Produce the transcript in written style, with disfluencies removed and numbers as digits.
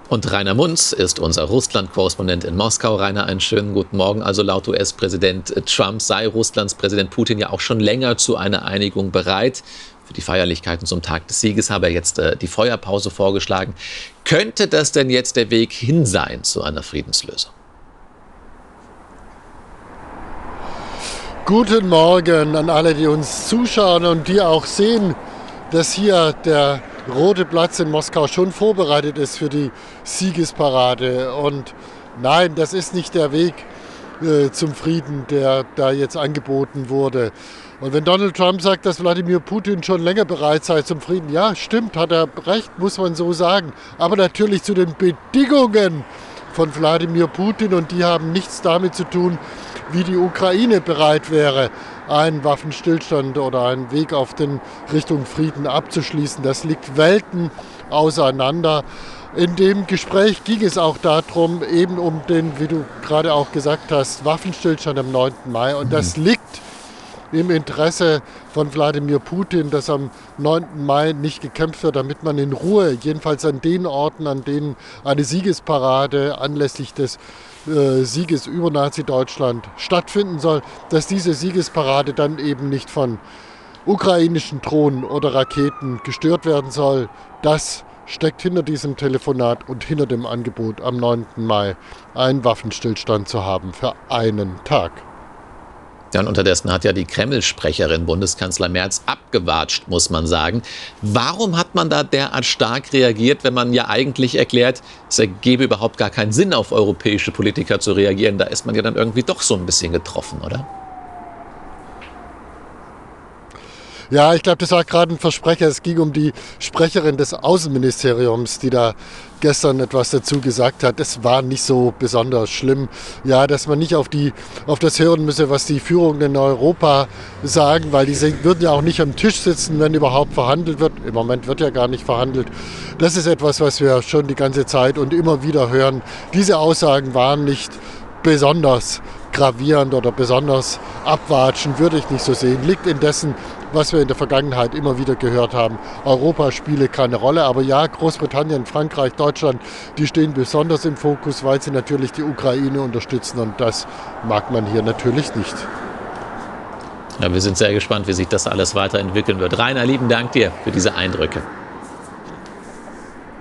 Und Rainer Munz ist unser Russland-Korrespondent in Moskau. Rainer, einen schönen guten Morgen. Also laut US-Präsident Trump sei Russlands Präsident Putin ja auch schon länger zu einer Einigung bereit. Für die Feierlichkeiten zum Tag des Sieges habe er jetzt die Feuerpause vorgeschlagen. Könnte das denn jetzt der Weg hin sein zu einer Friedenslösung? Guten Morgen an alle, die uns zuschauen und die auch sehen, dass hier der Rote Platz in Moskau schon vorbereitet ist für die Siegesparade. Und nein, das ist nicht der Weg zum Frieden, der da jetzt angeboten wurde. Und wenn Donald Trump sagt, dass Wladimir Putin schon länger bereit sei zum Frieden, ja, stimmt, hat er recht, muss man so sagen. Aber natürlich zu den Bedingungen von Wladimir Putin, und die haben nichts damit zu tun, wie die Ukraine bereit wäre, einen Waffenstillstand oder einen Weg auf den Richtung Frieden abzuschließen. Das liegt Welten auseinander. In dem Gespräch ging es auch darum, eben um den, wie du gerade auch gesagt hast, Waffenstillstand am 9. Mai. Und das liegt im Interesse von Wladimir Putin, dass am 9. Mai nicht gekämpft wird, damit man in Ruhe, jedenfalls an den Orten, an denen eine Siegesparade anlässlich des Sieges über Nazi-Deutschland stattfinden soll, dass diese Siegesparade dann eben nicht von ukrainischen Drohnen oder Raketen gestört werden soll. Das steckt hinter diesem Telefonat und hinter dem Angebot, am 9. Mai einen Waffenstillstand zu haben für einen Tag. Ja, und unterdessen hat ja die Kreml-Sprecherin Bundeskanzler Merz abgewatscht, muss man sagen. Warum hat man da derart stark reagiert, wenn man ja eigentlich erklärt, es ergebe überhaupt gar keinen Sinn, auf europäische Politiker zu reagieren? Da ist man ja dann irgendwie doch so ein bisschen getroffen, oder? Ja, ich glaube, das war gerade ein Versprecher. Es ging um die Sprecherin des Außenministeriums, die da gestern etwas dazu gesagt hat. Es war nicht so besonders schlimm. Ja, dass man nicht auf das hören müsse, was die Führungen in Europa sagen, weil die würden ja auch nicht am Tisch sitzen, wenn überhaupt verhandelt wird. Im Moment wird ja gar nicht verhandelt. Das ist etwas, was wir schon die ganze Zeit und immer wieder hören. Diese Aussagen waren nicht besonders gravierend oder besonders abwatschend, würde ich nicht so sehen. Liegt indessen, was wir in der Vergangenheit immer wieder gehört haben. Europa spiele keine Rolle, aber ja, Großbritannien, Frankreich, Deutschland, die stehen besonders im Fokus, weil sie natürlich die Ukraine unterstützen, und das mag man hier natürlich nicht. Ja, wir sind sehr gespannt, wie sich das alles weiterentwickeln wird. Rainer, lieben Dank dir für diese Eindrücke.